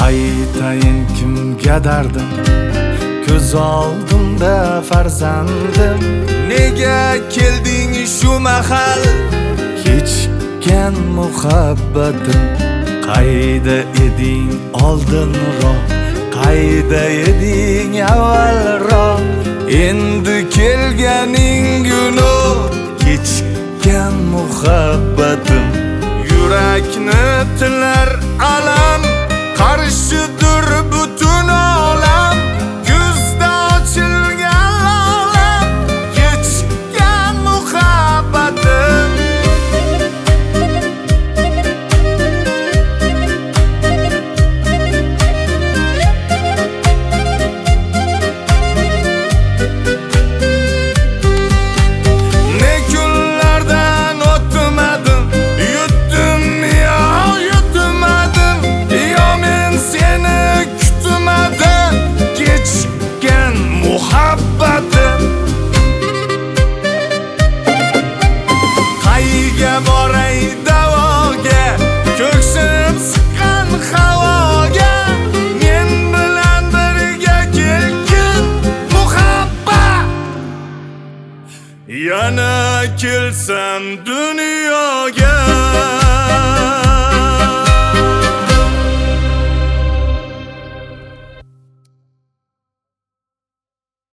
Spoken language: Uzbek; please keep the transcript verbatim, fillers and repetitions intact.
Aytayin kimga dardim, ko'z oldimda farzandim. Nega kelding shu mahal? Kechikkan muhabbatim. Qayda eding oldinroq, qayda eding avvalroq? Endi kelganing gunoh, Kechikkan muhabbatim. yurakni tilar alam, qarshidir butun olam. Kuzda ochilgan olam, kechikkan muhabbatim. Ne kunlardan o'tmadim, yutdim yo yutmadim, yo men seni kutmadim. Kechikkan muhabbatim. Qayga boray davoga, ko'ksim siqqan havoga. Men bilan birga kelgin muhabbat. Yana kelsam dunyo